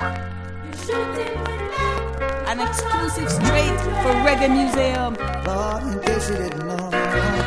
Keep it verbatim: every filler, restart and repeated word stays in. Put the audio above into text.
An exclusive straight for Reggae Museum. Lord, in case you didn't know.